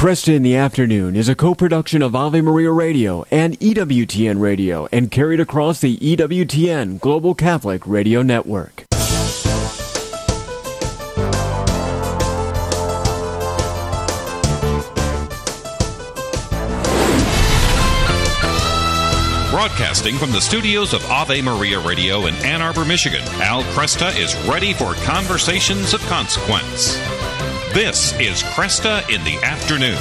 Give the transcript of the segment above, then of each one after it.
Cresta in the Afternoon is a co-production of Ave Maria Radio and EWTN Radio and carried across the EWTN Global Catholic Radio Network. Broadcasting from the studios of Ave Maria Radio in Ann Arbor, Michigan, Al Cresta is ready for conversations of consequence. This is Cresta in the Afternoon.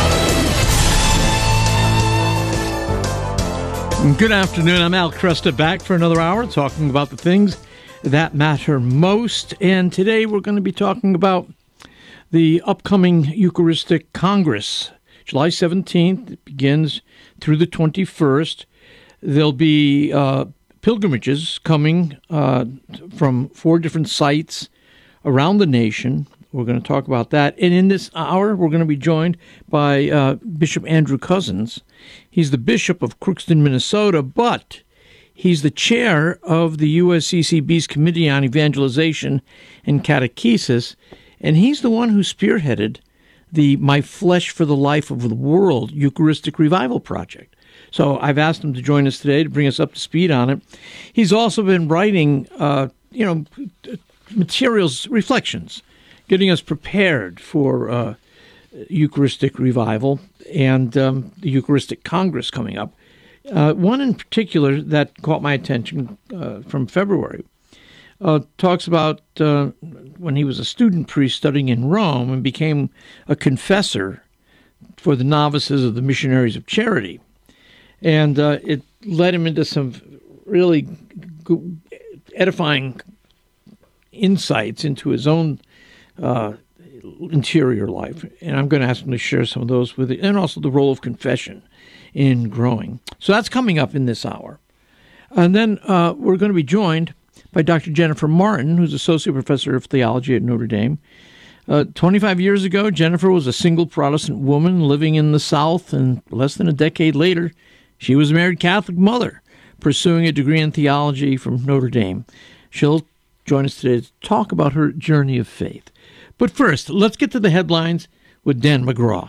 Good afternoon. I'm Al Cresta, back for another hour talking about the things that matter most. And today we're going to be talking about the upcoming Eucharistic Congress. July 17th, it begins through the 21st. There'll be pilgrimages coming from 4 different sites around the nation. We're going to talk about that. And in this hour, we're going to be joined by Bishop Andrew Cousins. He's the Bishop of Crookston, Minnesota, but he's the chair of the USCCB's Committee on Evangelization and Catechesis, and he's the one who spearheaded the My Flesh for the Life of the World Eucharistic Revival Project. So I've asked him to join us today to bring us up to speed on it. He's also been writing, materials, reflections, getting us prepared for Eucharistic revival and the Eucharistic Congress coming up. One in particular that caught my attention from February talks about when he was a student priest studying in Rome and became a confessor for the novices of the Missionaries of Charity. And it led him into some really edifying insights into his own interior life, and I'm going to ask him to share some of those with you, and also the role of confession in growing. So that's coming up in this hour. And then we're going to be joined by Dr. Jennifer Martin, who's Associate Professor of Theology at Notre Dame. 25 years ago, Jennifer was a single Protestant woman living in the South, and less than a decade later, she was a married Catholic mother pursuing a degree in theology from Notre Dame. She'll join us today to talk about her journey of faith. But first, let's get to the headlines with Dan McGraw.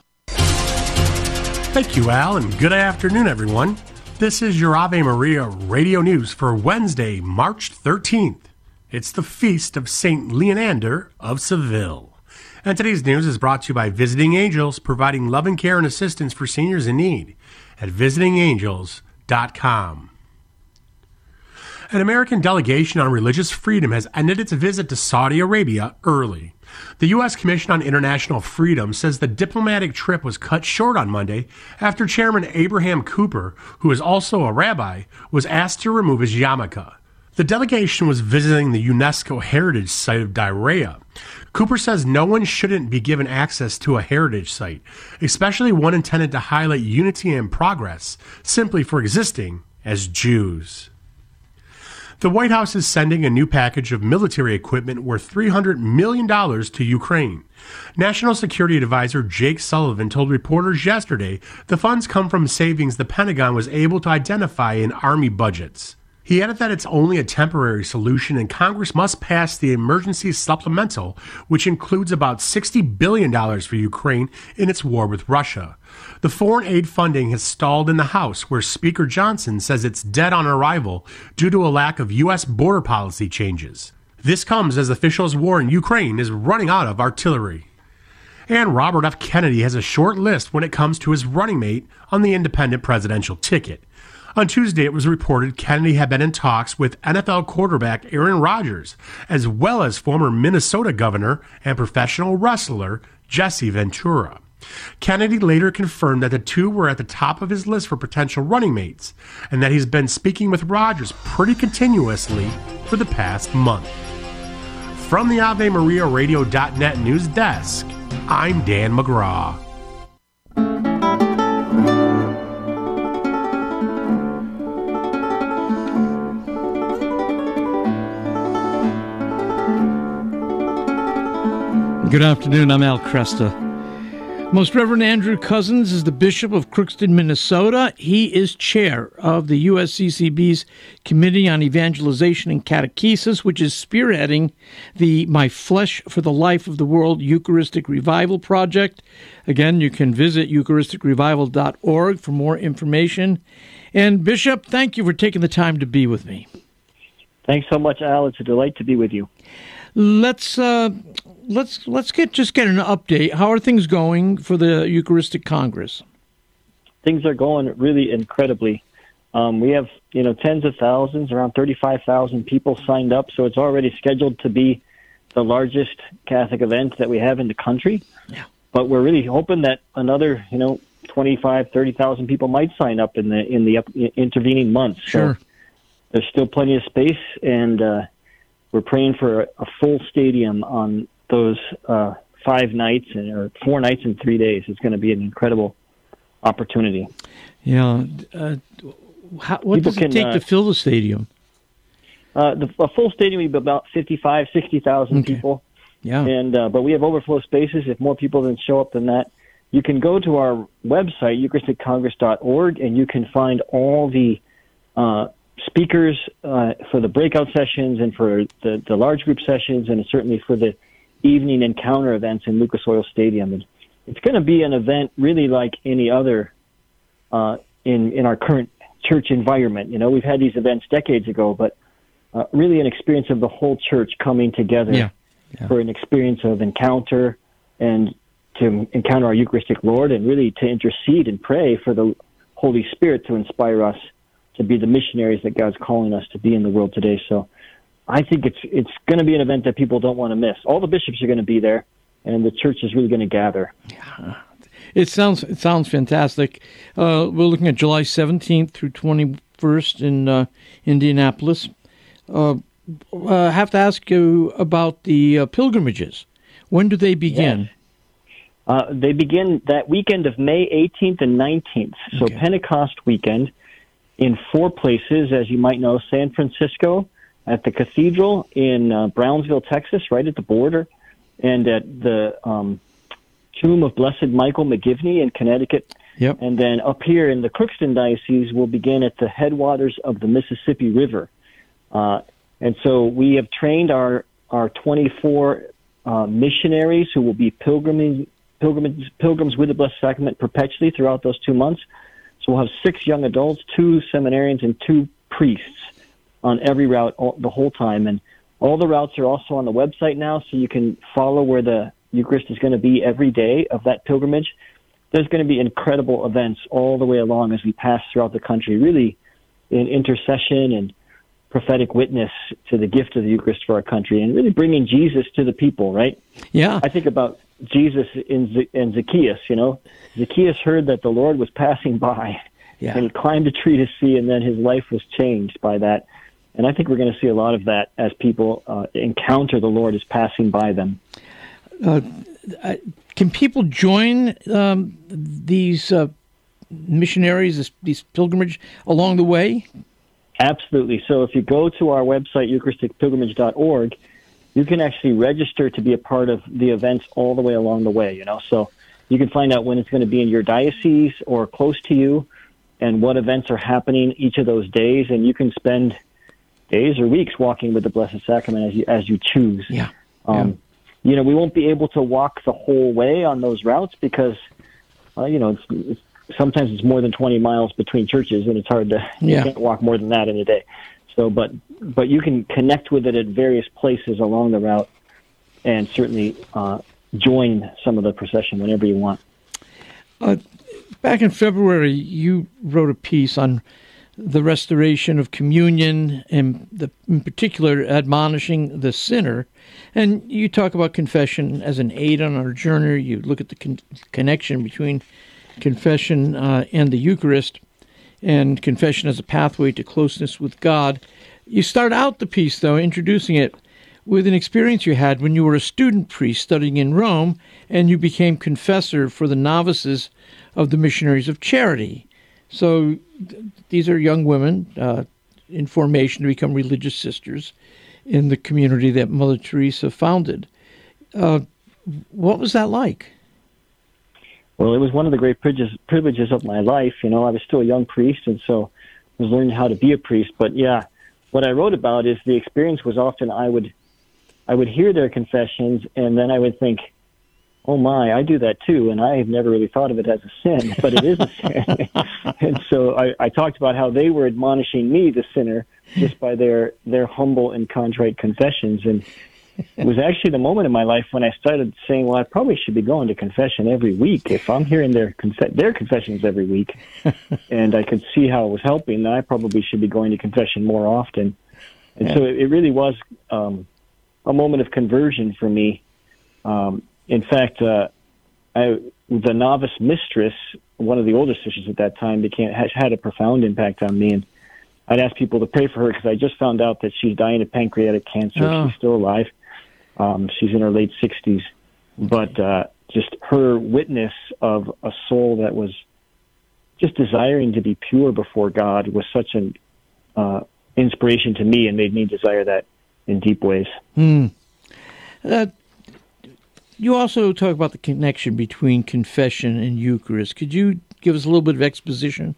Thank you, Al, and good afternoon, everyone. This is your Ave Maria Radio News for Wednesday, March 13th. It's the feast of St. Leonander of Seville. And today's news is brought to you by Visiting Angels, providing loving care and assistance for seniors in need at visitingangels.com. An American delegation on religious freedom has ended its visit to Saudi Arabia early. The U.S. Commission on International Freedom says the diplomatic trip was cut short on Monday after Chairman Abraham Cooper, who is also a rabbi, was asked to remove his yarmulke. The delegation was visiting the UNESCO heritage site of Diriyah. Cooper says no one shouldn't be given access to a heritage site, especially one intended to highlight unity and progress simply for existing as Jews. The White House is sending a new package of military equipment worth $300 million to Ukraine. National Security Advisor Jake Sullivan told reporters yesterday the funds come from savings the Pentagon was able to identify in Army budgets. He added that it's only a temporary solution and Congress must pass the emergency supplemental, which includes about $60 billion for Ukraine in its war with Russia. The foreign aid funding has stalled in the House, where Speaker Johnson says it's dead on arrival due to a lack of U.S. border policy changes. This comes as officials' war in Ukraine is running out of artillery. And Robert F. Kennedy has a short list when it comes to his running mate on the independent presidential ticket. On Tuesday, it was reported Kennedy had been in talks with NFL quarterback Aaron Rodgers, as well as former Minnesota governor and professional wrestler Jesse Ventura. Kennedy later confirmed that the two were at the top of his list for potential running mates, and that he's been speaking with Rodgers pretty continuously for the past month. From the AveMariaRadio.net news desk, I'm Dan McGraw. Good afternoon. I'm Al Cresta. Most Reverend Andrew Cousins is the Bishop of Crookston, Minnesota. He is chair of the USCCB's Committee on Evangelization and Catechesis, which is spearheading the My Flesh for the Life of the World Eucharistic Revival Project. Again, you can visit eucharisticrevival.org for more information. And Bishop, thank you for taking the time to be with me. Thanks so much, Al. It's a delight to be with you. Let's get an update. How are things going for the Eucharistic Congress? Things are going really incredibly. We have tens of thousands, around 35,000 people signed up, so it's already scheduled to be the largest Catholic event that we have in the country. Yeah. But we're really hoping that another 25, 30,000 people might sign up in the intervening months. Sure. So there's still plenty of space, and we're praying for a full stadium on those 5 nights or 4 nights and 3 days. It's going to be an incredible opportunity. Yeah. What does it take to fill the stadium? A full stadium would be about 55, 60,000 people. Yeah. And but we have overflow spaces. If more people than show up than that, you can go to our website, eucharisticcongress.org, and you can find all the speakers for the breakout sessions and for the large group sessions, and certainly for the evening encounter events in Lucas Oil Stadium. And it's going to be an event really like any other in our current church environment. We've had these events decades ago, but really an experience of the whole church coming together for an experience of encounter and to encounter our Eucharistic Lord, and really to intercede and pray for the Holy Spirit to inspire us to be the missionaries that God's calling us to be in the world today. So I think it's going to be an event that people don't want to miss. All the bishops are going to be there, and the church is really going to gather. Yeah. It sounds fantastic. We're looking at July 17th through 21st in Indianapolis. I have to ask you about the pilgrimages. When do they begin? Yes. They begin that weekend of May 18th and 19th, so Pentecost weekend, in 4 places, as you might know: San Francisco, at the Cathedral in Brownsville, Texas, right at the border, and at the Tomb of Blessed Michael McGivney in Connecticut. Yep. And then up here in the Crookston Diocese, we'll begin at the headwaters of the Mississippi River. And so we have trained our 24 missionaries who will be pilgrims with the Blessed Sacrament perpetually throughout those 2 months. So we'll have 6 young adults, 2 seminarians, and 2 priests on every route the whole time. And all the routes are also on the website now, so you can follow where the Eucharist is going to be every day of that pilgrimage. There's going to be incredible events all the way along as we pass throughout the country, really in intercession and prophetic witness to the gift of the Eucharist for our country, and really bringing Jesus to the people, right? Yeah. I think about Jesus in Zacchaeus, Zacchaeus heard that the Lord was passing by, and he climbed a tree to see, and then his life was changed by that. And I think we're going to see a lot of that as people encounter the Lord as passing by them. Can people join these missionaries, these pilgrimage along the way? Absolutely. So if you go to our website, eucharisticpilgrimage.org, you can actually register to be a part of the events all the way along the way, So you can find out when it's going to be in your diocese or close to you and what events are happening each of those days, and you can spend days or weeks walking with the Blessed Sacrament as you choose. Yeah. We won't be able to walk the whole way on those routes because, sometimes it's more than 20 miles between churches, and it's hard to you can't walk more than that in a day. So, but you can connect with it at various places along the route, and certainly join some of the procession whenever you want. Back in February, you wrote a piece on the restoration of communion, and in particular admonishing the sinner. And you talk about confession as an aid on our journey. You look at the connection between confession and the Eucharist, and confession as a pathway to closeness with God. You start out the piece, though, introducing it with an experience you had when you were a student priest studying in Rome, and you became confessor for the novices of the Missionaries of Charity. So these are young women in formation to become religious sisters in the community that Mother Teresa founded. What was that like? Well, it was one of the great privileges of my life. I was still a young priest, and so I was learning how to be a priest. But yeah, what I wrote about is the experience was often I would hear their confessions, and then I would think, oh my, I do that too, and I've never really thought of it as a sin, but it is a sin. And so I talked about how they were admonishing me, the sinner, just by their humble and contrite confessions. And it was actually the moment in my life when I started saying, well, I probably should be going to confession every week. If I'm hearing their confessions every week, and I could see how it was helping, then I probably should be going to confession more often. And so it really was a moment of conversion for me. In fact, the novice mistress, one of the older sisters at that time, had a profound impact on me. And I'd ask people to pray for her because I just found out that she's dying of pancreatic cancer. Oh. She's still alive. She's in her late 60s. But just her witness of a soul that was just desiring to be pure before God was such an inspiration to me and made me desire that in deep ways. You also talk about the connection between confession and Eucharist. Could you give us a little bit of exposition?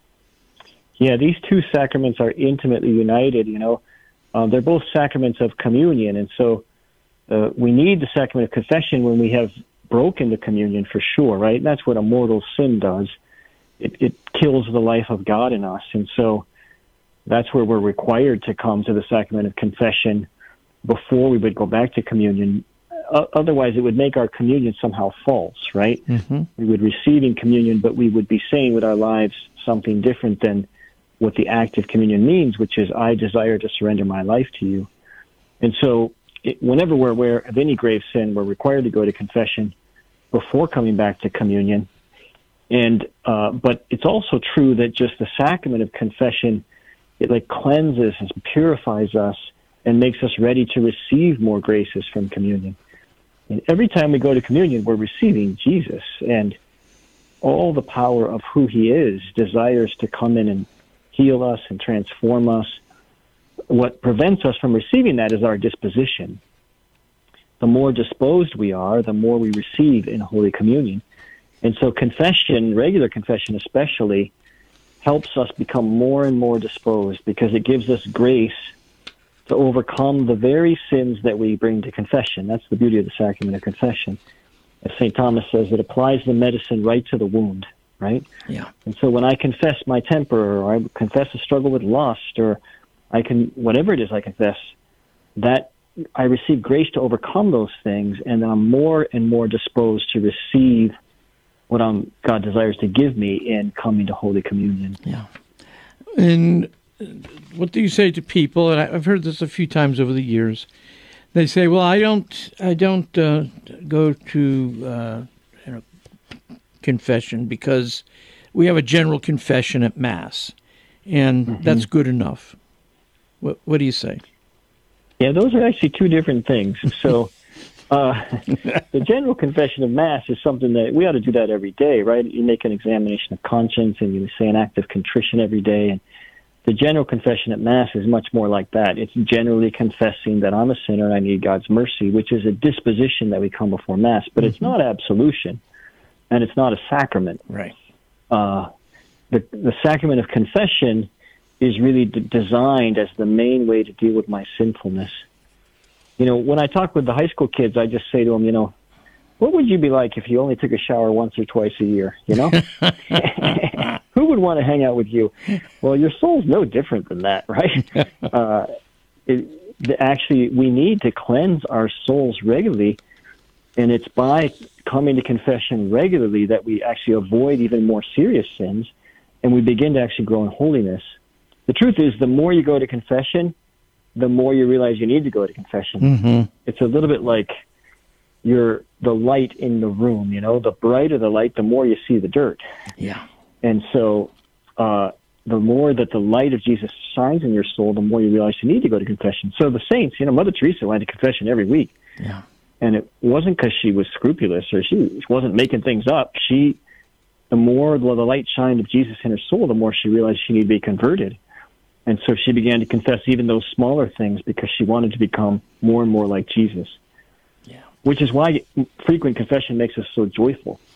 Yeah, these two sacraments are intimately united. They're both sacraments of communion, and so we need the sacrament of confession when we have broken the communion for sure, right? And that's what a mortal sin does. It kills the life of God in us, and so that's where we're required to come to the sacrament of confession before we would go back to communion. Otherwise, it would make our communion somehow false, right? Mm-hmm. We would receive in communion, but we would be saying with our lives something different than what the act of communion means, which is, I desire to surrender my life to you. And so whenever we're aware of any grave sin, we're required to go to confession before coming back to communion. And but it's also true that just the sacrament of confession, it cleanses and purifies us and makes us ready to receive more graces from communion. And every time we go to communion, we're receiving Jesus, and all the power of who he is desires to come in and heal us and transform us. What prevents us from receiving that is our disposition. The more disposed we are, the more we receive in Holy Communion. And so confession, regular confession especially, helps us become more and more disposed because it gives us grace to overcome the very sins that we bring to confession. That's the beauty of the sacrament of confession. As St. Thomas says, it applies the medicine right to the wound, right? Yeah. And so when I confess my temper, or I confess a struggle with lust, or whatever it is I confess, that I receive grace to overcome those things, and I'm more and more disposed to receive what God desires to give me in coming to Holy Communion. Yeah. And what do you say to people? And I've heard this a few times over the years. They say, "Well, I don't go to confession because we have a general confession at Mass, and that's good enough." What do you say? Yeah, those are actually two different things. So, the general confession of Mass is something that we ought to do that every day, right? You make an examination of conscience, and you say an act of contrition every day, and the general confession at Mass is much more like that. It's generally confessing that I'm a sinner and I need God's mercy, which is a disposition that we come before Mass. But it's not absolution, and it's not a sacrament. Right. The sacrament of confession is really designed as the main way to deal with my sinfulness. When I talk with the high school kids, I just say to them, what would you be like if you only took a shower once or twice a year, Who would want to hang out with you? Well, your soul's no different than that, right? Actually, we need to cleanse our souls regularly, and it's by coming to confession regularly that we actually avoid even more serious sins, and we begin to actually grow in holiness. The truth is, the more you go to confession, the more you realize you need to go to confession. Mm-hmm. It's a little bit like the light in the room, the brighter the light, the more you see the dirt. Yeah. And so the more that the light of Jesus shines in your soul, the more you realize you need to go to confession. So the saints, Mother Teresa went to confession every week. Yeah. And it wasn't because she was scrupulous or she wasn't making things up. The more the light shined of Jesus in her soul, the more she realized she needed to be converted. And so she began to confess even those smaller things because she wanted to become more and more like Jesus. Yeah. Which is why frequent confession makes us so joyful.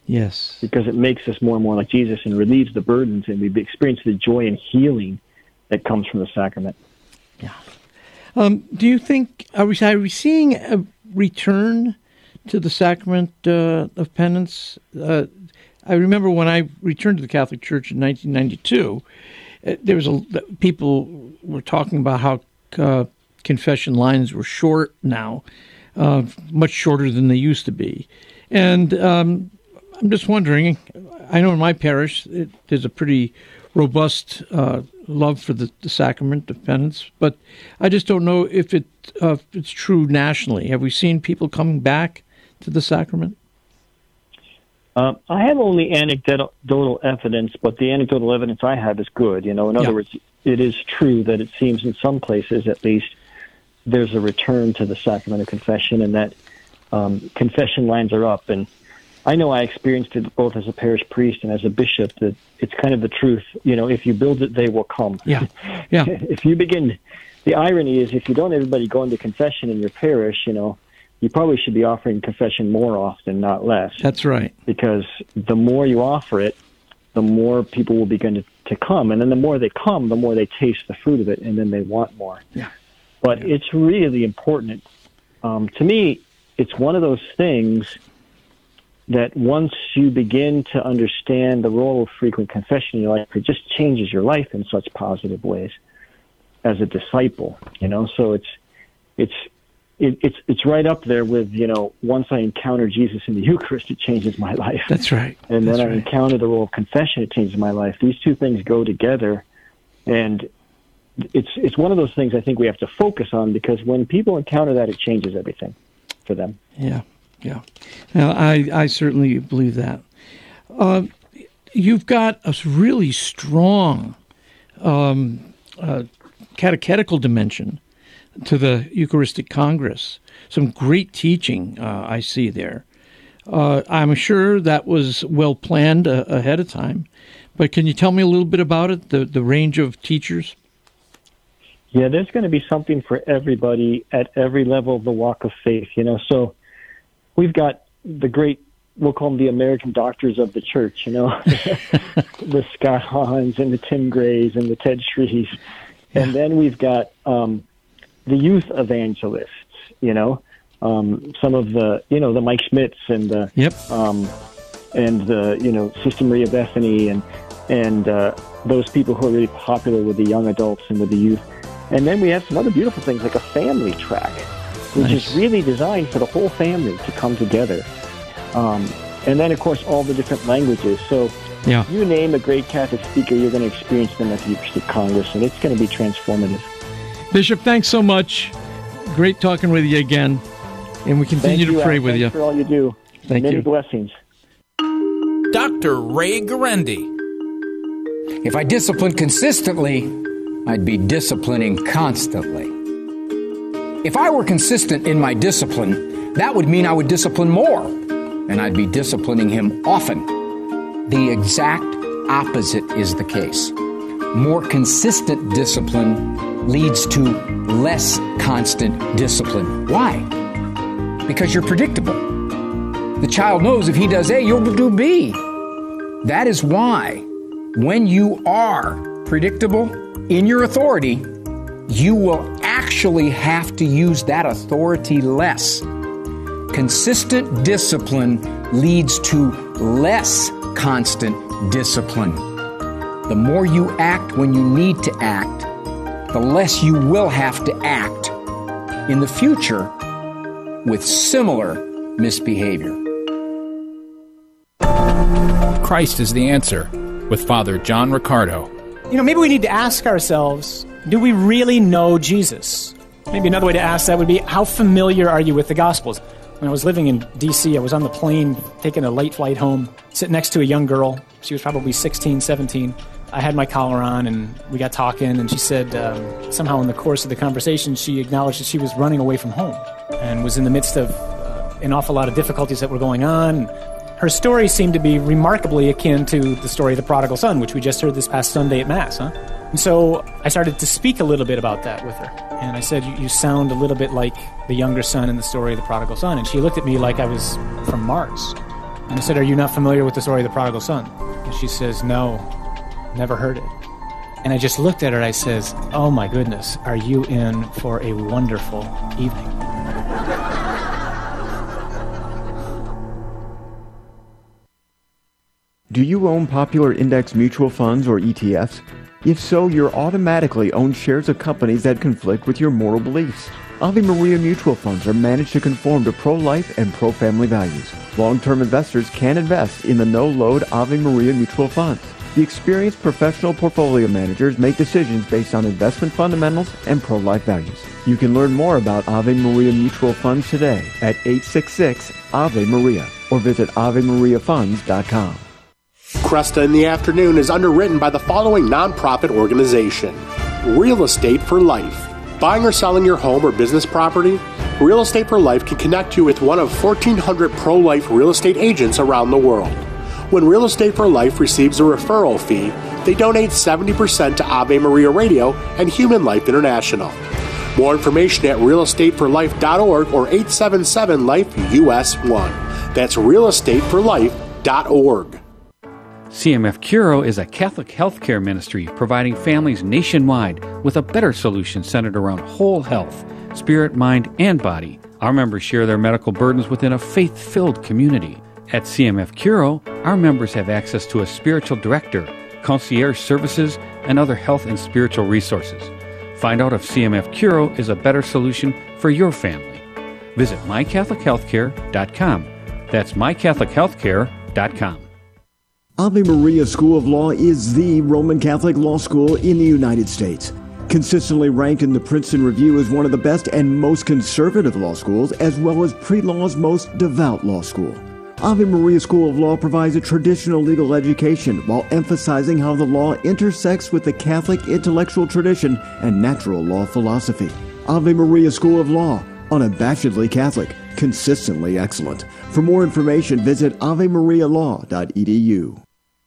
Yes. Because it makes us more and more like Jesus and relieves the burdens, and we experience the joy and healing that comes from the sacrament. Yeah. Do you think, are we seeing a return to the sacrament of penance? I remember when I returned to the Catholic Church in 1992, there was people were talking about how confession lines were short now, much shorter than they used to be. And I'm just wondering, I know in my parish there's a pretty robust love for the sacrament of penance, but I just don't know if it's true nationally. Have we seen people coming back to the sacrament? I have only anecdotal evidence, but the anecdotal evidence I have is good. In other words, it is true that it seems in some places, at least, there's a return to the sacrament of confession, and that confession lines are up. And I know I experienced it both as a parish priest and as a bishop, that it's kind of the truth. If you build it, they will come. Yeah. If you begin, the irony is, if you don't everybody go into confession in your parish, you probably should be offering confession more often, not less. That's right. Because the more you offer it, the more people will begin to come. And then the more they come, the more they taste the fruit of it, and then they want more. Yeah. But it's really important. To me, it's one of those things that once you begin to understand the role of frequent confession in your life, it just changes your life in such positive ways as a disciple. So it's right up there with, once I encounter Jesus in the Eucharist, it changes my life. That's right. And then I encounter the role of confession, it changes my life. These two things go together, and it's one of those things I think we have to focus on, because when people encounter that, it changes everything for them. Yeah. Now, I certainly believe that. You've got a really strong catechetical dimension to the Eucharistic Congress. Some great teaching I see there. I'm sure that was well planned ahead of time, but can you tell me a little bit about it, the range of teachers? Yeah, there's going to be something for everybody at every level of the walk of faith, So we've got the great, we'll call them the American doctors of the church, the Scott Hahns and the Tim Grays and the Ted Shrees. Yeah. And then we've got the youth evangelists, some of the, the Mike Schmitz and the, Sister Maria Bethany and those people who are really popular with the young adults and with the youth. And then we have some other beautiful things like a family track, which is really designed for the whole family to come together. And then, of course, all the different languages. So you name a great Catholic speaker, you're going to experience them at the Eucharistic Congress, and it's going to be transformative. Bishop, thanks so much. Great talking with you again, and we continue to pray with you. Thanks for all you do. Thank you. Many blessings. Dr. Ray Guarendi. If I disciplined consistently, I'd be disciplining constantly. If I were consistent in my discipline, that would mean I would discipline more, and I'd be disciplining him often. The exact opposite is the case. More consistent discipline leads to less constant discipline. Why? Because you're predictable. The child knows if he does A, you'll do B. That is why, when you are predictable in your authority, you will actually have to use that authority less. Consistent discipline leads to less constant discipline. The more you act when you need to act, the less you will have to act in the future with similar misbehavior. Christ is the answer, with Father John Riccardo. Maybe we need to ask ourselves, do we really know Jesus? Maybe another way to ask that would be, how familiar are you with the Gospels? When I was living in D.C., I was on the plane, taking a late flight home, sitting next to a young girl. She was probably 16, 17. I had my collar on, and we got talking, and she said somehow in the course of the conversation, she acknowledged that she was running away from home and was in the midst of an awful lot of difficulties that were going on. Her story seemed to be remarkably akin to the story of the prodigal son, which we just heard this past Sunday at Mass, And so I started to speak a little bit about that with her. And I said, you sound a little bit like the younger son in the story of the prodigal son. And she looked at me like I was from Mars. And I said, "Are you not familiar with the story of the prodigal son?" And she says, "No, never heard it." And I just looked at her and I says, "Oh my goodness, are you in for a wonderful evening?" Do you own popular index mutual funds or ETFs? If so, you're automatically own shares of companies that conflict with your moral beliefs. Ave Maria mutual funds are managed to conform to pro-life and pro-family values. Long-term investors can invest in the no-load Ave Maria mutual funds. The experienced professional portfolio managers make decisions based on investment fundamentals and pro-life values. You can learn more about Ave Maria mutual funds today at 866-AVE-MARIA or visit AveMariaFunds.com. Cresta in the Afternoon is underwritten by the following nonprofit organization: Real Estate for Life. Buying or selling your home or business property? Real Estate for Life can connect you with one of 1,400 pro-life real estate agents around the world. When Real Estate for Life receives a referral fee, they donate 70% to Ave Maria Radio and Human Life International. More information at realestateforlife.org or 877-LIFE-US1. That's realestateforlife.org. CMF Curo is a Catholic healthcare ministry providing families nationwide with a better solution centered around whole health, spirit, mind, and body. Our members share their medical burdens within a faith-filled community. At CMF Curo, our members have access to a spiritual director, concierge services, and other health and spiritual resources. Find out if CMF Curo is a better solution for your family. Visit mycatholichealthcare.com. That's mycatholichealthcare.com. Ave Maria School of Law is the Roman Catholic law school in the United States. Consistently ranked in the Princeton Review as one of the best and most conservative law schools, as well as pre-law's most devout law school. Ave Maria School of Law provides a traditional legal education while emphasizing how the law intersects with the Catholic intellectual tradition and natural law philosophy. Ave Maria School of Law, unabashedly Catholic, consistently excellent. For more information, visit avemarialaw.edu.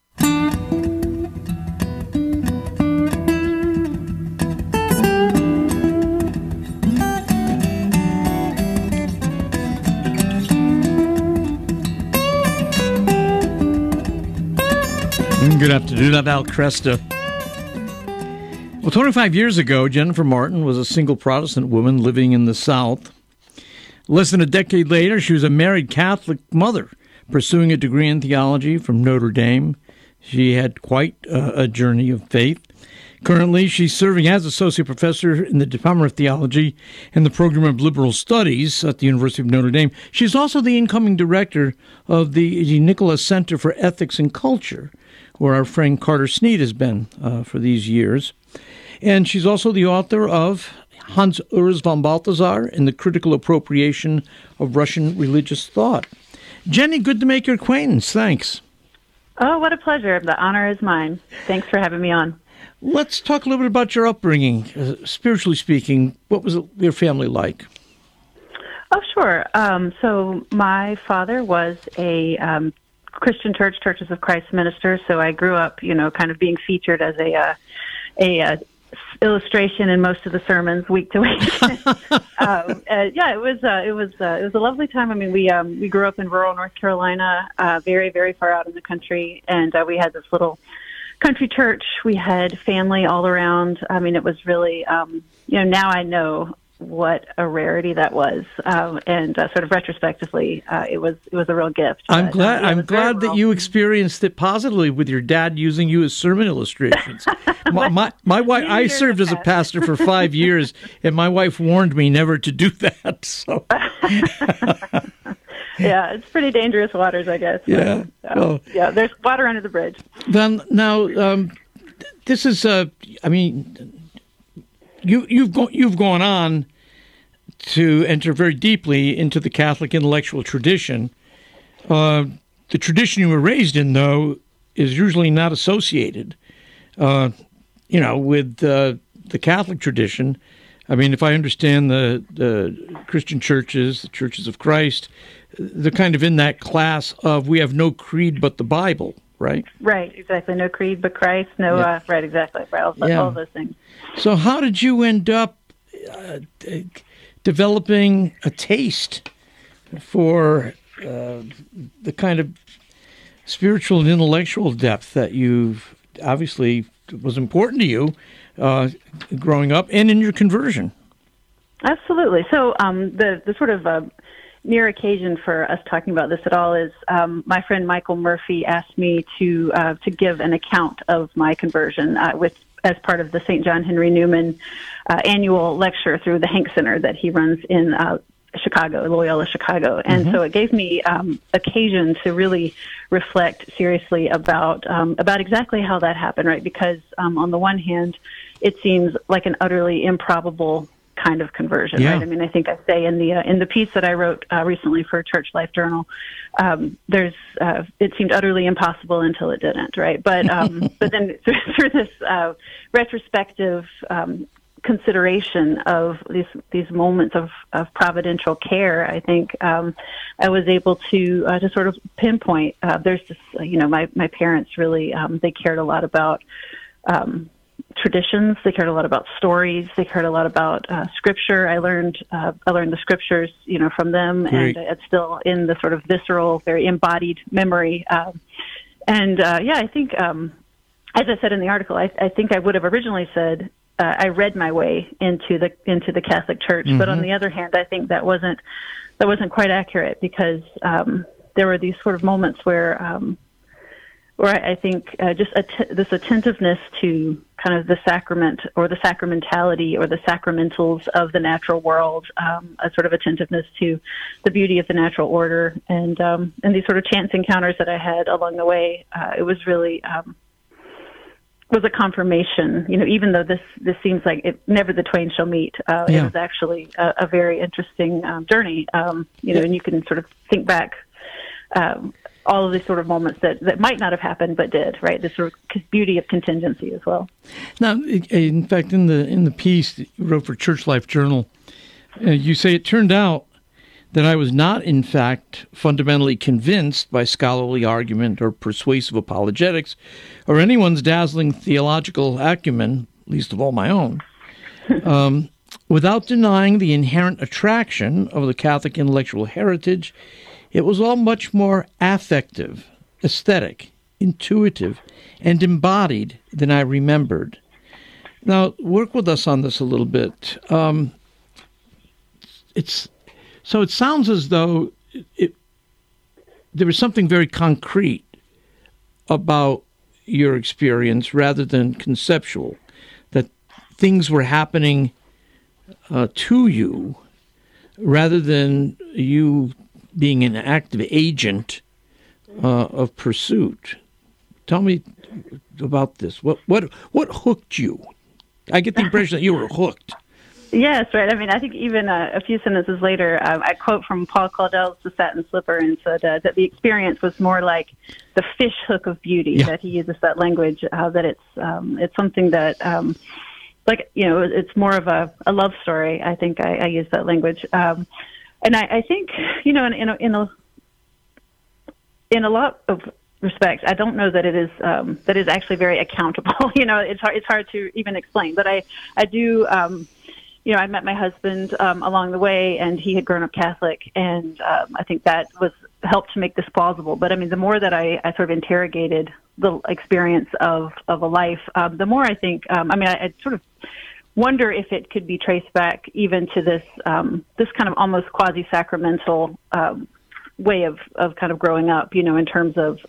Good afternoon. I'm Al Cresta. Well, 25 years ago, Jennifer Martin was a single Protestant woman living in the South. Less than a decade later, she was a married Catholic mother, pursuing a degree in theology from Notre Dame. She had quite a journey of faith. Currently, she's serving as associate professor in the Department of Theology and the Program of Liberal Studies at the University of Notre Dame. She's also the incoming director of the Nicholas Center for Ethics and Culture, where our friend Carter Snead has been for these years. And she's also the author of Hans Urs von Balthasar and the Critical Appropriation of Russian Religious Thought. Jenny, good to make your acquaintance. Thanks. Oh, what a pleasure. The honor is mine. Thanks for having me on. Let's talk a little bit about your upbringing. Spiritually speaking, what was your family like? Oh, sure. So my father was a Christian Church, Churches of Christ minister. So I grew up, kind of being featured as a illustration in most of the sermons week to week. It was a lovely time. I mean, we grew up in rural North Carolina, very, very far out in the country, and we had this little country church. We had family all around. I mean, it was really, now I know what a rarity that was, and sort of retrospectively, it was a real gift. I'm glad that you experienced it positively with your dad using you as sermon illustrations. my wife, I served as a pastor for 5 years, and my wife warned me never to do that. So. Yeah, it's pretty dangerous waters, I guess. Yeah, there's water under the bridge. Then now, this is, You've gone on to enter very deeply into the Catholic intellectual tradition. The tradition you were raised in, though, is usually not associated, with the Catholic tradition. I mean, if I understand the Christian churches, the Churches of Christ, they're kind of in that class of we have no creed but the Bible, right? Right, exactly. No creed but Christ. Right, exactly. Right, all those things. So how did you end up developing a taste for the kind of spiritual and intellectual depth that you've obviously was important to you growing up and in your conversion. Absolutely. So the sort of near occasion for us talking about this at all is my friend Michael Murphy asked me to give an account of my conversion as part of the St. John Henry Newman annual lecture through the Hank Center that he runs in Chicago, Loyola, Chicago. And so it gave me occasion to really reflect seriously about exactly how that happened, right? Because on the one hand, it seems like an utterly improbable kind of conversion, right? I mean, I think I say in the piece that I wrote recently for Church Life Journal, it seemed utterly impossible until it didn't, right? But but then through this retrospective consideration of these moments of providential care, I think I was able to sort of pinpoint. There's this, my parents really they cared a lot about traditions. They cared a lot about stories. They cared a lot about scripture. I learned the scriptures, from them, Great. and it's still in the sort of visceral, very embodied memory. I think, as I said in the article, I think I would have originally said I read my way into the Catholic Church, but on the other hand, I think that wasn't quite accurate because there were these sort of moments where I think just this attentiveness to kind of the sacrament or the sacramentality or the sacramentals of the natural world, a sort of attentiveness to the beauty of the natural order, and these sort of chance encounters that I had along the way. It was really was a confirmation. Even though this seems like it never the twain shall meet, it was actually a very interesting journey. And you can sort of think back. All of these sort of moments that might not have happened but did, right? This sort of beauty of contingency as well. Now, in fact, in the piece that you wrote for Church Life Journal, you say it turned out that I was not, in fact, fundamentally convinced by scholarly argument or persuasive apologetics or anyone's dazzling theological acumen, least of all my own, without denying the inherent attraction of the Catholic intellectual heritage. It was all much more affective, aesthetic, intuitive, and embodied than I remembered. Now, work with us on this a little bit. It sounds as though there was something very concrete about your experience rather than conceptual, that things were happening to you rather than you being an active agent of pursuit. Tell me about this. What hooked you? I get the impression that you were hooked. Yes, right. I mean, I think even a few sentences later, I quote from Paul Claudel's The Satin Slipper and said that the experience was more like the fish hook of beauty, that he uses that language, that it's something that, it's more of a love story. I think I use that language. And I think, in a lot of respects, I don't know that it is actually very accountable. It's hard to even explain. But I do. I met my husband along the way, and he had grown up Catholic, and I think that helped to make this plausible. But I mean, the more that I sort of interrogated the experience of a life, the more I think. I sort of wonder if it could be traced back even to this kind of almost quasi-sacramental way of kind of growing up, in terms of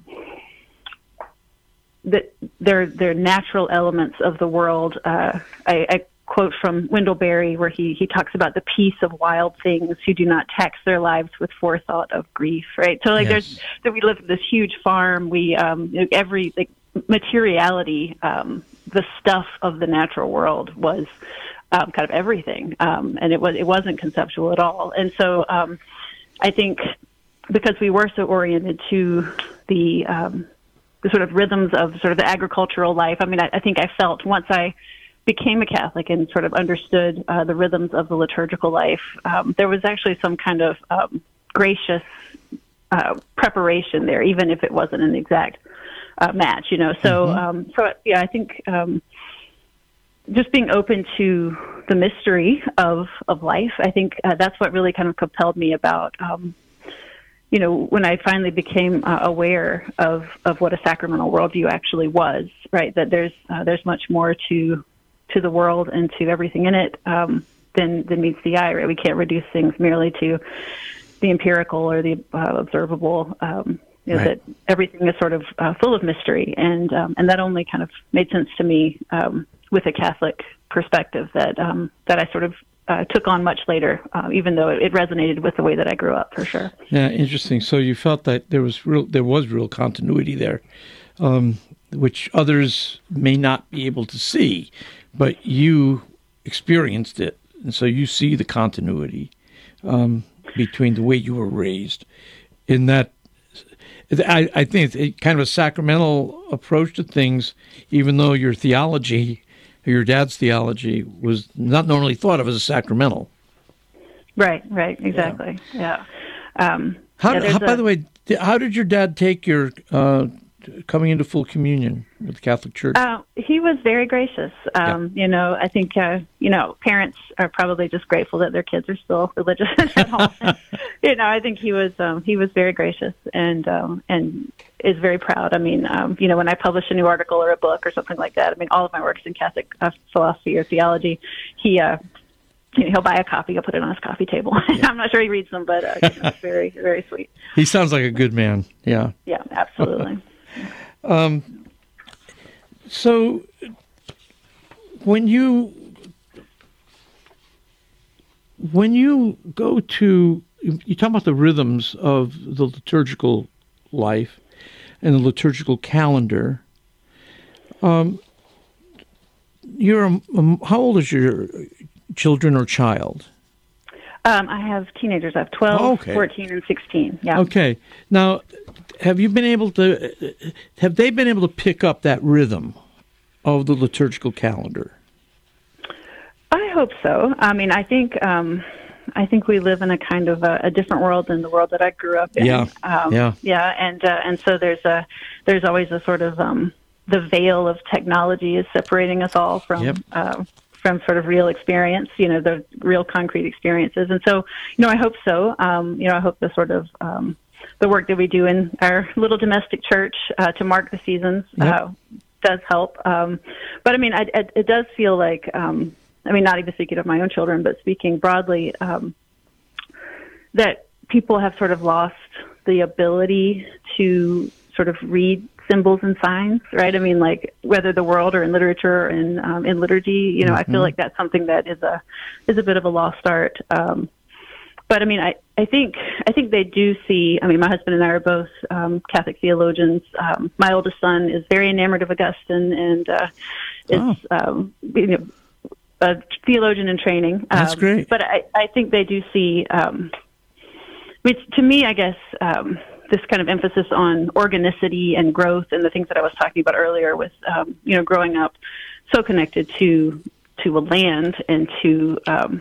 that they're natural elements of the world. I quote from Wendell Berry where he talks about the peace of wild things who do not tax their lives with forethought of grief, right? So we live in this huge farm. We every materiality, the stuff of the natural world was kind of everything, and it wasn't conceptual at all. And so I think because we were so oriented to the sort of rhythms of sort of the agricultural life, I think I felt once I became a Catholic and sort of understood the rhythms of the liturgical life, there was actually some kind of gracious preparation there, even if it wasn't an exact match, So, I think just being open to the mystery of life, I think that's what really kind of compelled me about, when I finally became aware of what a sacramental worldview actually was, right, that there's much more to the world and to everything in it than meets the eye, right? We can't reduce things merely to the empirical or the observable. Right. That everything is sort of full of mystery, and that only kind of made sense to me with a Catholic perspective that I sort of took on much later, even though it resonated with the way that I grew up, for sure. Yeah, interesting. So you felt that there was real continuity there, which others may not be able to see, but you experienced it, and so you see the continuity between the way you were raised. In that, I think it's kind of a sacramental approach to things, even though your theology, your dad's theology, was not normally thought of as a sacramental. Right, exactly. Yeah. By the way, how did your dad take your coming into full communion with the Catholic Church? He was very gracious. I think, parents are probably just grateful that their kids are still religious at home. I think he was very gracious and is very proud. I mean, when I publish a new article or a book or something like that, I mean, all of my work's in Catholic philosophy or theology. He'll buy a copy, he'll put it on his coffee table. Yeah. I'm not sure he reads them, but it's very, very sweet. He sounds like a good man. Yeah. Yeah, absolutely. So when you go to, you talk about the rhythms of the liturgical life and the liturgical calendar. How old is your children or child? I have teenagers. I have 12, 14, and 16. Yeah. Okay. Now, have they been able to pick up that rhythm of the liturgical calendar? I hope so. I mean, I think we live in a kind of a different world than the world that I grew up in. Yeah. And so there's always a sort of the veil of technology is separating us all from sort of real experience, the real concrete experiences. And so, I hope so. I hope the sort of the work that we do in our little domestic church to mark the seasons does help. But I mean, it does feel like, not even speaking of my own children, but speaking broadly, that people have sort of lost the ability to sort of read symbols and signs, right? I mean, like whether the world or in literature or in liturgy, mm-hmm. I feel like that's something that is a bit of a lost art. But I mean, I think they do see. I mean, my husband and I are both Catholic theologians. My oldest son is very enamored of Augustine and is a theologian in training. That's great. But I think they do see. To me, I guess. This kind of emphasis on organicity and growth and the things that I was talking about earlier with, growing up so connected to a land and to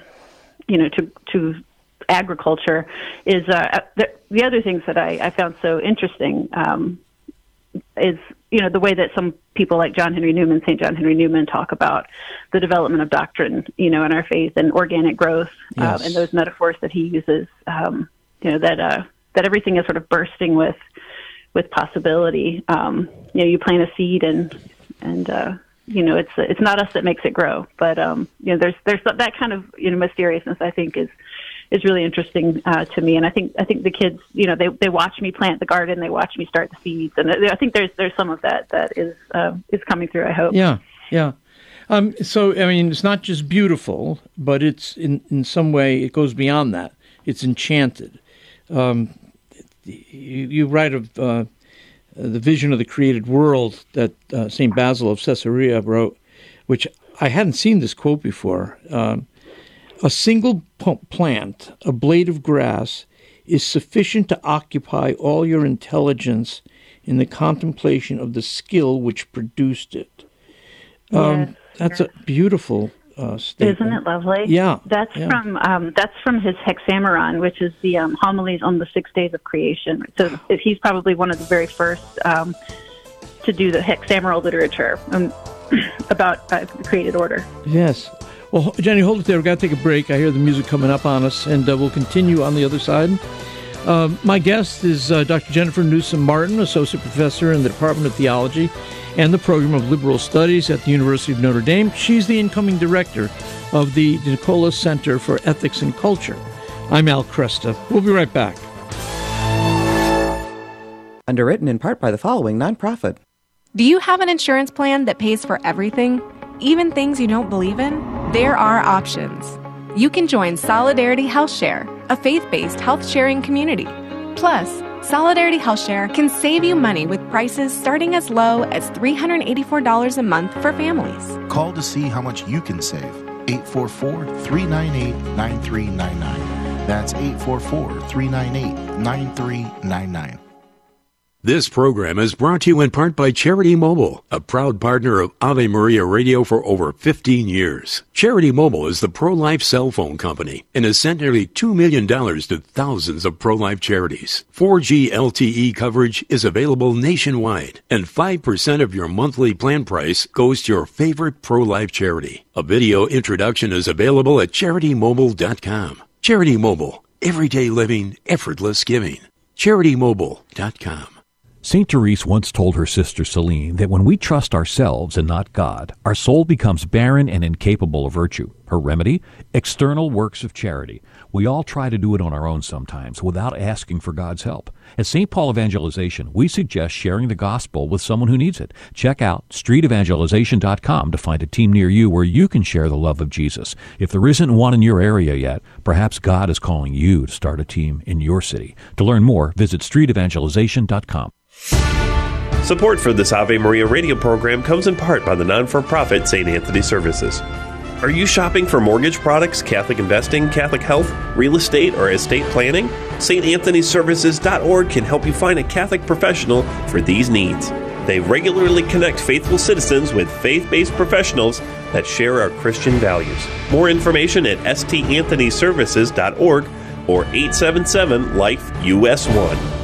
agriculture is the other things that I found so interesting is, the way that some people like St. John Henry Newman talk about the development of doctrine, in our faith and organic growth and those metaphors that he uses, that everything is sort of bursting with possibility. You plant a seed and it's not us that makes it grow, but there's that kind of mysteriousness I think is really interesting to me. And I think the kids, they watch me plant the garden, they watch me start the seeds, and I think there's some of that is coming through. I hope. Yeah. So I mean, it's not just beautiful, but it's in some way it goes beyond that. It's enchanted. You write of the vision of the created world that St. Basil of Caesarea wrote, which I hadn't seen this quote before. A single plant, a blade of grass, is sufficient to occupy all your intelligence in the contemplation of the skill which produced it. That's a beautiful statement. Isn't it lovely? Yeah. That's from his Hexameron, which is the homilies on the 6 days of creation. So he's probably one of the very first to do the hexameral literature about the created order. Yes. Well, Jenny, hold it there. We've got to take a break. I hear the music coming up on us, and we'll continue on the other side My guest is Dr. Jennifer Newsom Martin, Associate Professor in the Department of Theology and the Program of Liberal Studies at the University of Notre Dame. She's the incoming director of the Nicola Center for Ethics and Culture. I'm Al Kresta. We'll be right back. Underwritten in part by the following nonprofit. Do you have an insurance plan that pays for everything, even things you don't believe in? There are options. You can join Solidarity Health Share, a faith-based health-sharing community. Plus, Solidarity Health Share can save you money with prices starting as low as $384 a month for families. Call to see how much you can save. 844-398-9399. That's 844-398-9399. This program is brought to you in part by Charity Mobile, a proud partner of Ave Maria Radio for over 15 years. Charity Mobile is the pro-life cell phone company and has sent nearly $2 million to thousands of pro-life charities. 4G LTE coverage is available nationwide, and 5% of your monthly plan price goes to your favorite pro-life charity. A video introduction is available at CharityMobile.com. Charity Mobile, everyday living, effortless giving. CharityMobile.com. St. Therese once told her sister Celine that when we trust ourselves and not God, our soul becomes barren and incapable of virtue. Her remedy? External works of charity. We all try to do it on our own sometimes without asking for God's help. At St. Paul Evangelization, we suggest sharing the gospel with someone who needs it. Check out streetevangelization.com to find a team near you where you can share the love of Jesus. If there isn't one in your area yet, perhaps God is calling you to start a team in your city. To learn more, visit streetevangelization.com. Support for this Ave Maria radio program comes in part by the non-for-profit St. Anthony Services. Are you shopping for mortgage products, Catholic investing, Catholic health, real estate, or estate planning? StAnthonyServices.org can help you find a Catholic professional for these needs. They regularly connect faithful citizens with faith-based professionals that share our Christian values. More information at StAnthonyServices.org or 877-LIFE-US1.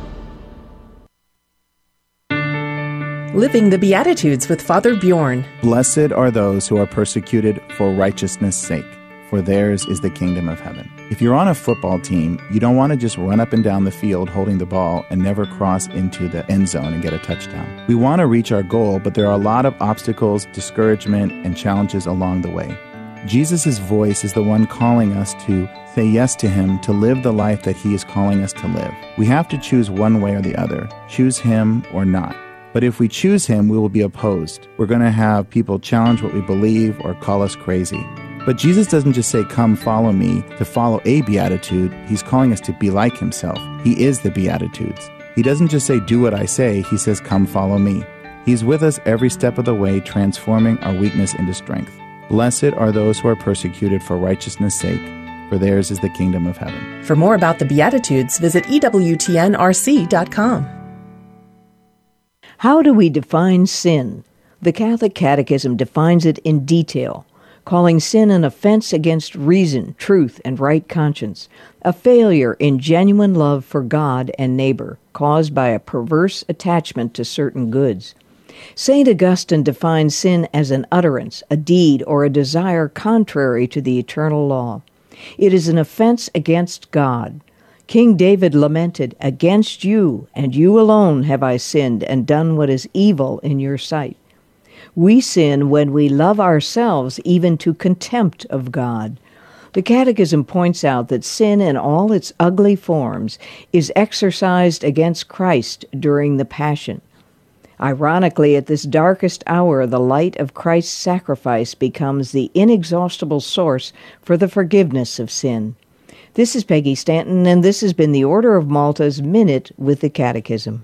Living the Beatitudes with Father Bjorn. Blessed are those who are persecuted for righteousness' sake, for theirs is the kingdom of heaven. If you're on a football team, you don't want to just run up and down the field holding the ball and never cross into the end zone and get a touchdown. We want to reach our goal, but there are a lot of obstacles, discouragement, and challenges along the way. Jesus' voice is the one calling us to say yes to Him, to live the life that He is calling us to live. We have to choose one way or the other, choose Him or not. But if we choose Him, we will be opposed. We're going to have people challenge what we believe or call us crazy. But Jesus doesn't just say, come follow me, to follow a beatitude. He's calling us to be like Himself. He is the Beatitudes. He doesn't just say, do what I say. He says, come follow me. He's with us every step of the way, transforming our weakness into strength. Blessed are those who are persecuted for righteousness' sake, for theirs is the kingdom of heaven. For more about the Beatitudes, visit EWTNRC.com. How do we define sin? The Catholic Catechism defines it in detail, calling sin an offense against reason, truth, and right conscience, a failure in genuine love for God and neighbor, caused by a perverse attachment to certain goods. St. Augustine defines sin as an utterance, a deed, or a desire contrary to the eternal law. It is an offense against God. King David lamented, "Against you, and you alone, have I sinned and done what is evil in your sight." We sin when we love ourselves even to contempt of God. The Catechism points out that sin in all its ugly forms is exercised against Christ during the Passion. Ironically, at this darkest hour, the light of Christ's sacrifice becomes the inexhaustible source for the forgiveness of sin. This is Peggy Stanton, and this has been the Order of Malta's Minute with the Catechism.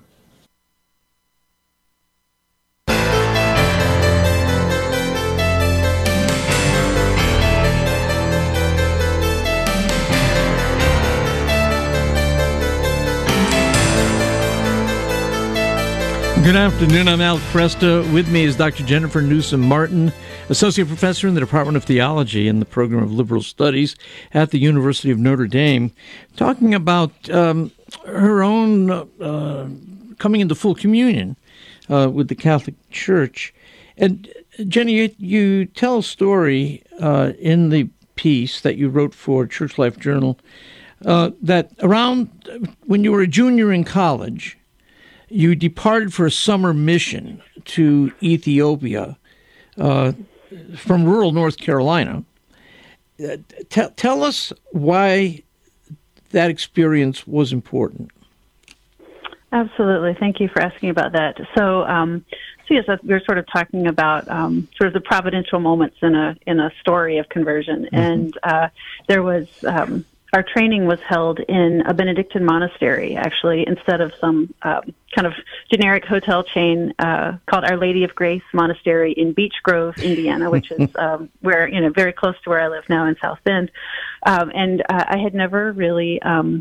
Good afternoon. I'm Al Kresta. With me is Dr. Jennifer Newsom Martin, Associate Professor in the Department of Theology and the Program of Liberal Studies at the University of Notre Dame, talking about her own coming into full communion with the Catholic Church. And Jenny, you tell a story in the piece that you wrote for Church Life Journal that around when you were a junior in college, you departed for a summer mission to Ethiopia from rural North Carolina. Tell us why that experience was important. Absolutely. Thank you for asking about that. So yes, we were sort of talking about sort of the providential moments in a story of conversion, and there was our training was held in a Benedictine monastery, actually, instead of some kind of generic hotel chain called Our Lady of Grace Monastery in Beech Grove, Indiana, which is where very close to where I live now in South Bend, and I had never really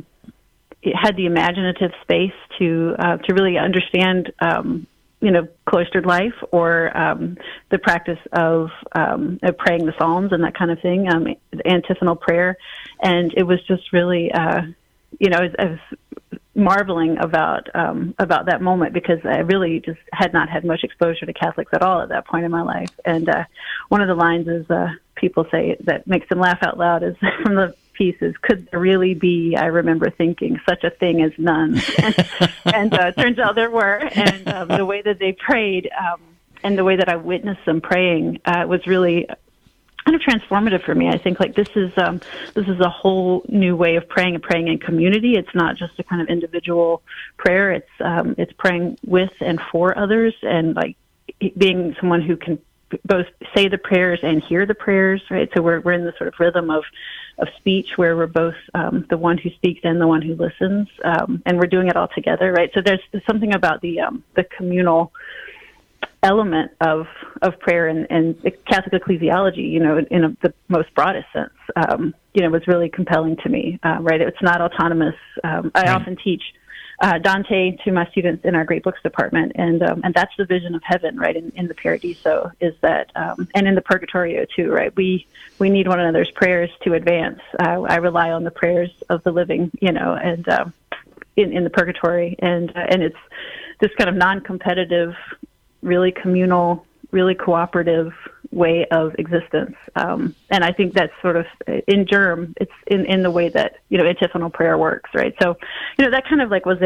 had the imaginative space to really understand cloistered life or the practice of praying the Psalms and that kind of thing, antiphonal prayer. And it was just really, I was marveling about that moment because I really just had not had much exposure to Catholics at all at that point in my life. And one of the lines is people say that makes them laugh out loud is from the pieces, could there really be, I remember thinking, such a thing as nuns? And turns out there were. And the way that they prayed and the way that I witnessed them praying was really kind of transformative for me. I think this is a whole new way of praying and praying in community. It's not just a kind of individual prayer. It's praying with and for others, and being someone who can both say the prayers and hear the prayers, right? So we're in the sort of rhythm of speech where we're both the one who speaks and the one who listens, and we're doing it all together, right? So there's something about the communal element of prayer and Catholic ecclesiology, in the most broadest sense, was really compelling to me, right? It's not autonomous. I often teach Dante to my students in our Great Books department, and that's the vision of heaven, right? In the Paradiso, is that, and in the Purgatorio too, right? We need one another's prayers to advance. I rely on the prayers of the living, and in the Purgatory, and it's this kind of non-competitive, really communal, really cooperative way of existence. And I think that's sort of in germ, it's in the way that, antiphonal prayer works, right? So, that kind of was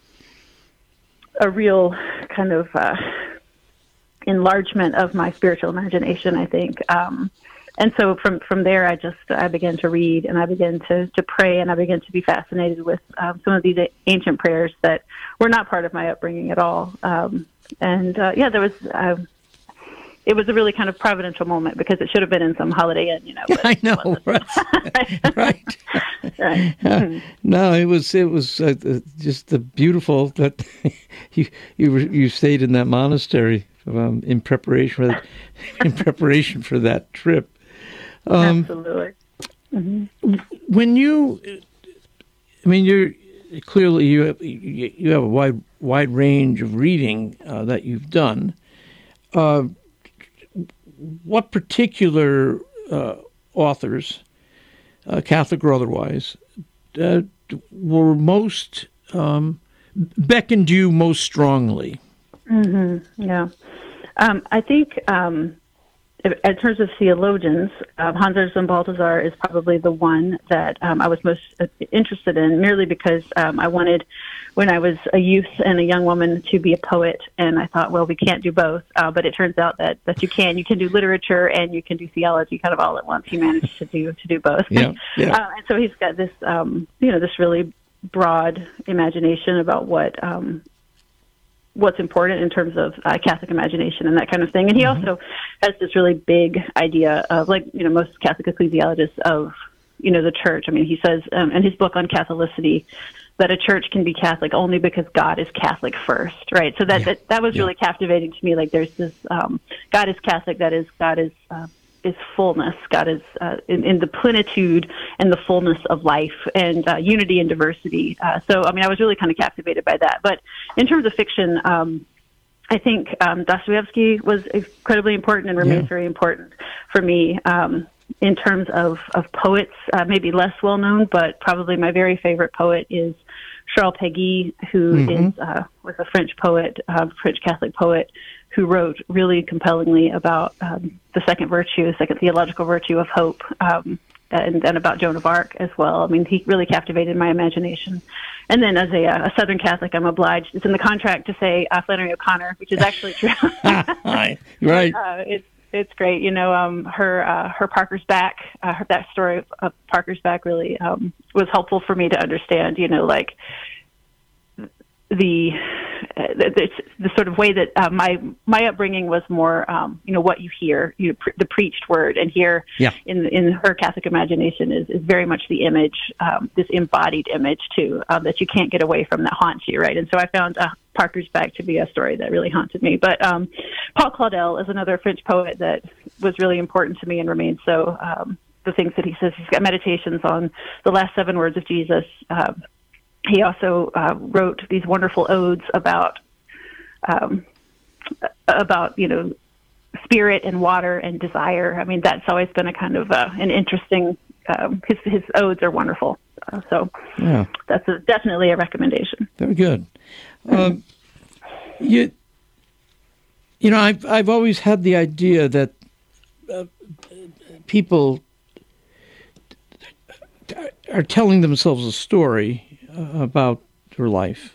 a real kind of enlargement of my spiritual imagination, I think. And so from there, I began to read, and I began to pray, and I began to be fascinated with some of these ancient prayers that were not part of my upbringing at all. There was it was a really kind of providential moment because it should have been in some Holiday Inn, But I know, right? Right. No, it was just the beautiful that you stayed in that monastery in preparation for that trip. Absolutely. Mm-hmm. When you're clearly you have a wide range of reading that you've done. What particular authors, Catholic or otherwise, were most beckoned you most strongly? Mm-hmm. Yeah, I think in terms of theologians, Hans Urs Balthasar is probably the one that I was most interested in, merely because I wanted, when I was a youth and a young woman, to be a poet, and I thought, well, we can't do both, but it turns out that you can. You can do literature and you can do theology kind of all at once. He managed to do both. Yeah. And so he's got this, this really broad imagination about what's important in terms of Catholic imagination and that kind of thing. And he also has this really big idea of, most Catholic ecclesiologists, of, the church. I mean, he says in his book on Catholicity that a church can be Catholic only because God is Catholic first, right? So that was really captivating to me. There's this God is Catholic, that is, God is fullness. God is in the plenitude and the fullness of life, and unity and diversity. So, I was really kind of captivated by that. But in terms of fiction, I think Dostoevsky was incredibly important and remains very important for me. In terms of poets, maybe less well known, but probably my very favorite poet is Charles Péguy, who was a French poet, French Catholic poet, who wrote really compellingly about the second theological virtue of hope. and about Joan of Arc as well. I mean, he really captivated my imagination. And then as a Southern Catholic, I'm obliged. It's in the contract to say Flannery O'Connor, which is actually true. Right. It's great. You know, her Parker's Back, that story of Parker's Back really was helpful for me to understand, you know, like the sort of way that my upbringing was more, you know, what you hear, the preached word, and here in her Catholic imagination is very much the image, this embodied image too, that you can't get away from, that haunts you, right? And so I found Parker's Back to be a story that really haunted me. But Paul Claudel is another French poet that was really important to me and remains so. The things that he says, he's got meditations on the last 7 words of Jesus. He also wrote these wonderful odes about you know, spirit and water and desire. I mean, that's always been a kind of an interesting. His odes are wonderful, so that's definitely a recommendation. Very good. You know, I've always had the idea that people are telling themselves a story about their life,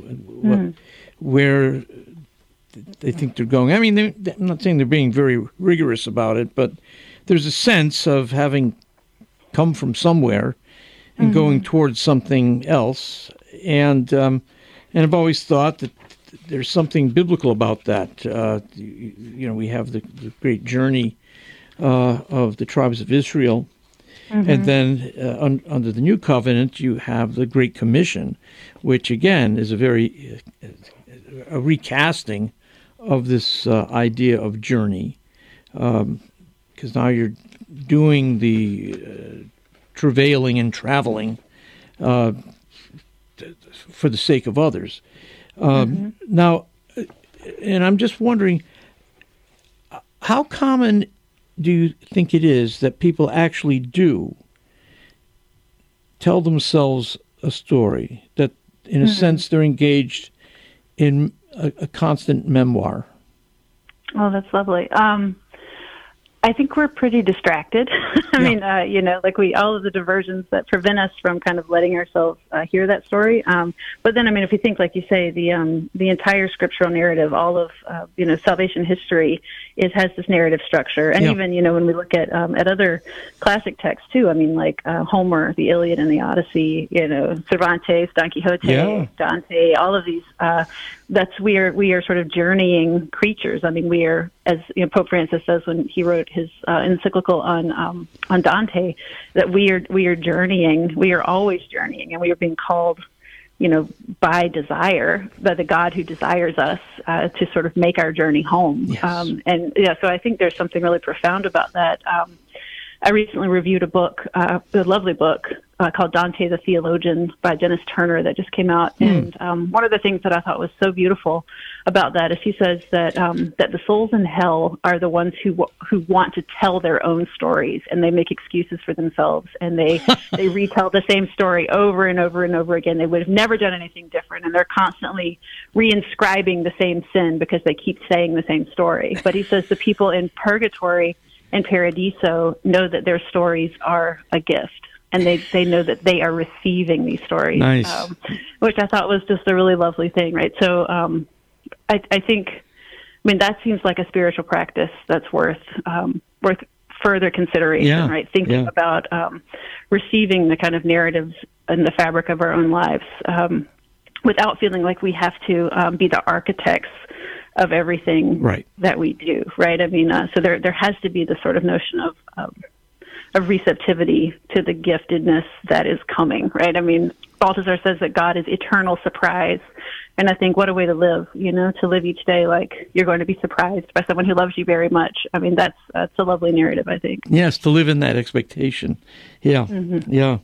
where they think they're going. I mean, I'm not saying they're being very rigorous about it, but there's a sense of having come from somewhere and going towards something else. And I've always thought that there's something biblical about that. You know, we have the great journey of the tribes of Israel. And then under the New Covenant, you have the Great Commission, which, again, is a recasting of this idea of journey. Because now you're doing the travailing and traveling for the sake of others. Now, and I'm just wondering, how common do you think it is that people actually do tell themselves a story, that in a sense they're engaged in a constant memoir? Oh, that's lovely. I think we're pretty distracted. I mean, you know, like all of the diversions that prevent us from kind of letting ourselves hear that story. But then, I mean, if you think, like you say, the entire scriptural narrative, all of, you know, salvation history has this narrative structure. And even, you know, when we look at other classic texts too, I mean, like Homer, the Iliad and the Odyssey, you know, Cervantes, Don Quixote, Dante, all of these, we are sort of journeying creatures. I mean, we are, as you know, Pope Francis says when he wrote his encyclical on Dante, that we are journeying. We are always journeying, and we are being called, you know, by desire, by the God who desires us to sort of make our journey home. Yes. And so I think there's something really profound about that. I recently reviewed a book, a lovely book called Dante the Theologian by Dennis Turner that just came out. And one of the things that I thought was so beautiful about that is he says that that the souls in hell are the ones who want to tell their own stories, and they make excuses for themselves, and they retell the same story over and over and over again. They would have never done anything different, and they're constantly reinscribing the same sin because they keep saying the same story. But he says the people in purgatory and Paradiso know that their stories are a gift, and they know that they are receiving these stories, nice. Which I thought was just a really lovely thing, right? So I think, I mean, that seems like a spiritual practice that's worth further consideration, right? Thinking about receiving the kind of narratives and the fabric of our own lives without feeling like we have to be the architects of everything that we do, right? I mean, so there has to be the sort of notion of receptivity to the giftedness that is coming, right? I mean, Balthasar says that God is eternal surprise, and I think what a way to live, you know, to live each day like you're going to be surprised by someone who loves you very much. I mean, that's a lovely narrative, I think. Yes, to live in that expectation. Yeah, yeah.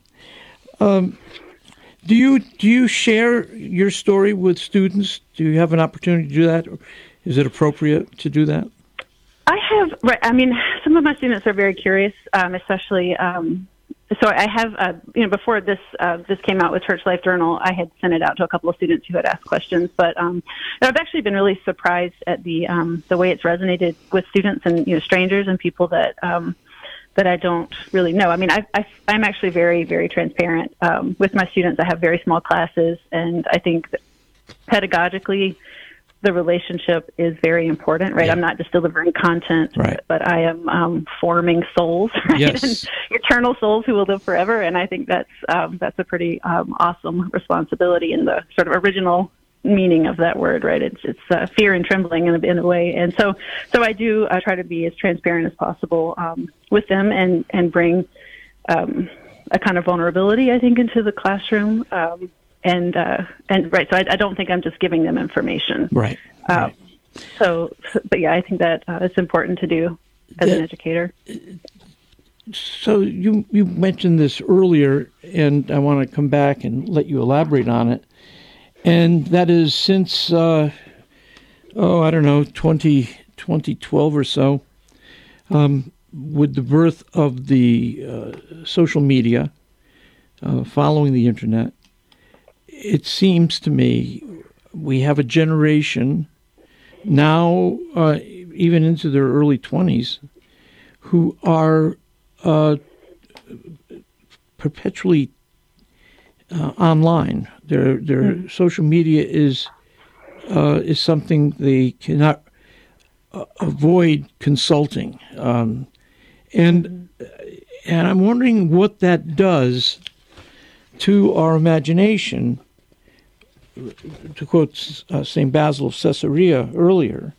Do you share your story with students? Do you have an opportunity to do that? Or is it appropriate to do that? I have, right. I mean, some of my students are very curious, especially. So I have, you know, before this came out with Church Life Journal, I had sent it out to a couple of students who had asked questions. But I've actually been really surprised at the way it's resonated with students and, you know, strangers and people that I don't really know. I mean, I'm actually very, very transparent with my students. I have very small classes, and I think that pedagogically, the relationship is very important, right? Yeah. I'm not just delivering content, right, but I am forming souls, right? Yes. And eternal souls who will live forever. And I think that's a pretty awesome responsibility in the sort of original meaning of that word, right? It's fear and trembling in a way. And so I do try to be as transparent as possible with them and bring a kind of vulnerability, I think, into the classroom. And right, so I don't think I'm just giving them information. Right. But yeah, I think that it's important to do as an educator. So you mentioned this earlier, and I want to come back and let you elaborate on it. And that is since, 2012 or so, with the birth of the social media, following the internet, it seems to me we have a generation now, even into their early 20s, who are perpetually online. Their social media is something they cannot avoid consulting, and I'm wondering what that does to our imagination. To quote St. Basil of Caesarea earlier,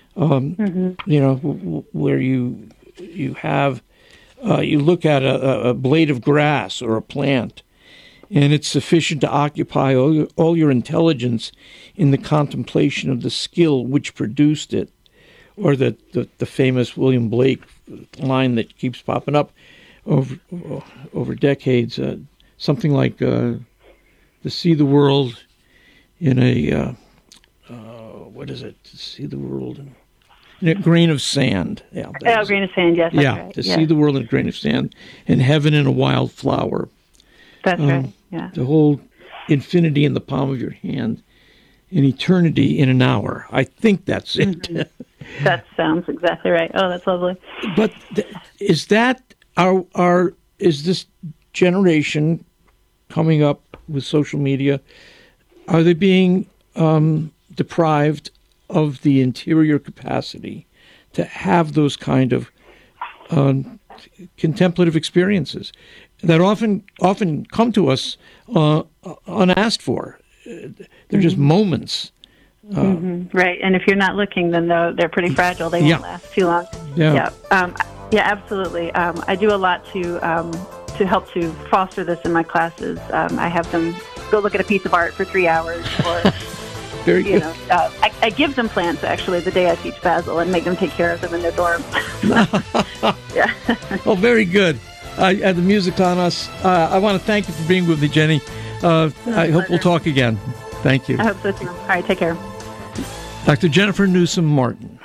where you have you look at a blade of grass or a plant, and it's sufficient to occupy all your intelligence in the contemplation of the skill which produced it, or the famous William Blake line that keeps popping up over decades, something like to see the world in a what is it? To see the world in a grain of sand. Yeah, grain of sand. Yes. Yeah, right. See the world in a grain of sand, and heaven in a wild flower. That's right. Yeah. The whole infinity in the palm of your hand, and eternity in an hour. I think that's it. Mm-hmm. That sounds exactly right. Oh, that's lovely. But is that is this generation coming up with social media? Are they being deprived of the interior capacity to have those kind of contemplative experiences that often come to us unasked for? They're just moments. Right, and if you're not looking, then they're pretty fragile. They won't last too long. Yeah, absolutely. I do a lot to help to foster this in my classes. I have them go look at a piece of art for 3 hours, or very good. I give them plants actually the day I teach Basil and make them take care of them in their dorm. Yeah. Oh, very good. The music's on us. I want to thank you for being with me, Jenny. I hope we'll talk again. Thank you. I hope so too. All right, take care. Dr. Jennifer Newsom Martin.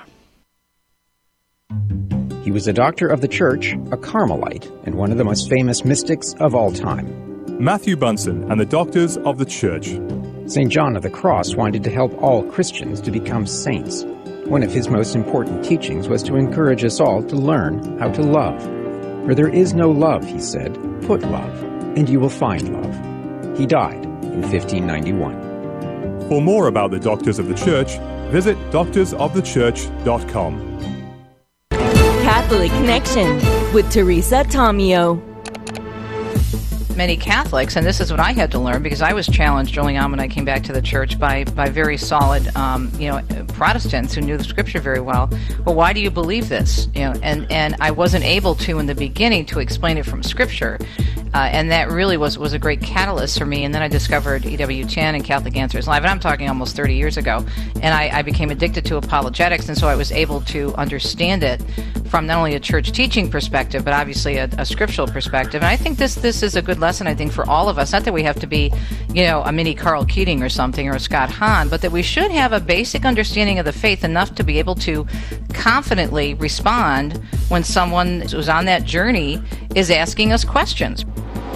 He was a doctor of the church, a Carmelite, and one of the most famous mystics of all time. Matthew Bunson and the Doctors of the Church. St. John of the Cross wanted to help all Christians to become saints. One of his most important teachings was to encourage us all to learn how to love. "For there is no love," he said, "put love, and you will find love." He died in 1591. For more about the Doctors of the Church, visit doctorsofthechurch.com. Catholic Connection with Teresa Tomeo. Many Catholics, and this is what I had to learn because I was challenged early on when I came back to the church by very solid, Protestants who knew the Scripture very well. Well, why do you believe this? And I wasn't able to in the beginning to explain it from Scripture, and that really was a great catalyst for me. And then I discovered EWTN and Catholic Answers Live, and I'm talking almost 30 years ago. And I became addicted to apologetics, and so I was able to understand it from not only a church teaching perspective, but obviously a scriptural perspective. And I think this is a good lesson, I think, for all of us. Not that we have to be, a mini Carl Keating or something, or a Scott Hahn, but that we should have a basic understanding of the faith enough to be able to confidently respond when someone who's on that journey is asking us questions.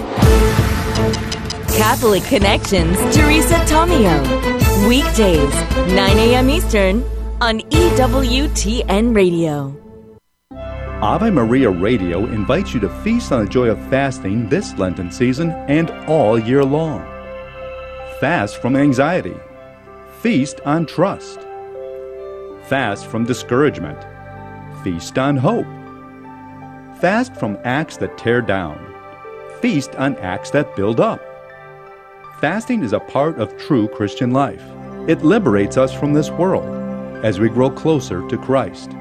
Catholic Connections, Teresa Tomeo. Weekdays, 9 a.m. Eastern on EWTN Radio. Ave Maria Radio invites you to feast on the joy of fasting this Lenten season and all year long. Fast from anxiety. Feast on trust. Fast from discouragement. Feast on hope. Fast from acts that tear down. Feast on acts that build up. Fasting is a part of true Christian life. It liberates us from this world as we grow closer to Christ.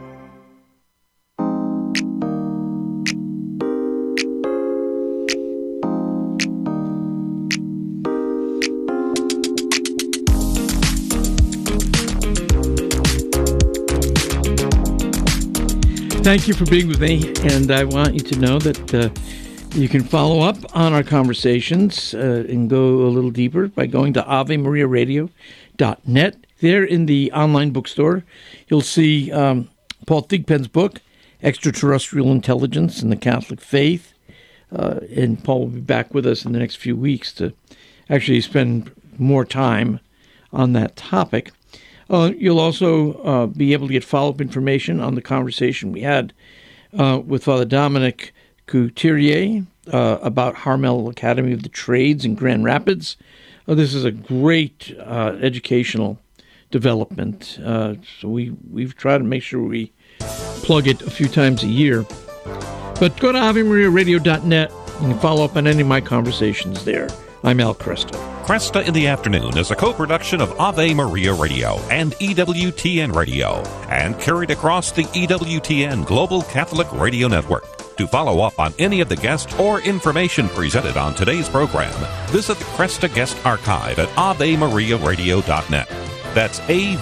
Thank you for being with me, and I want you to know that you can follow up on our conversations and go a little deeper by going to AveMariaRadio.net. There in the online bookstore, you'll see Paul Thigpen's book, Extraterrestrial Intelligence and the Catholic Faith. And Paul will be back with us in the next few weeks to actually spend more time on that topic. You'll also be able to get follow-up information on the conversation we had with Father Dominic Couturier about Harmel Academy of the Trades in Grand Rapids. This is a great educational development. So we've tried to make sure we plug it a few times a year. But go to AveMariaRadio.net and follow up on any of my conversations there. I'm Al Kresta. Kresta in the Afternoon is a co-production of Ave Maria Radio and EWTN Radio and carried across the EWTN Global Catholic Radio Network. To follow up on any of the guests or information presented on today's program, visit the Kresta Guest Archive at AveMariaRadio.net. That's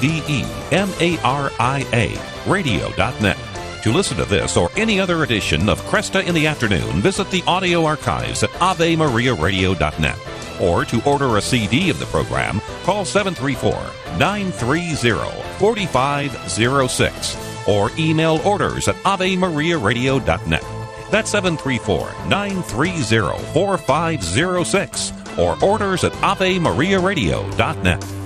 AVEMARIA Radio.net. To listen to this or any other edition of Kresta in the Afternoon, visit the audio archives at AveMariaRadio.net. Or to order a CD of the program, call 734-930-4506 or email orders at AveMariaRadio.net. That's 734-930-4506 or orders at AveMariaRadio.net.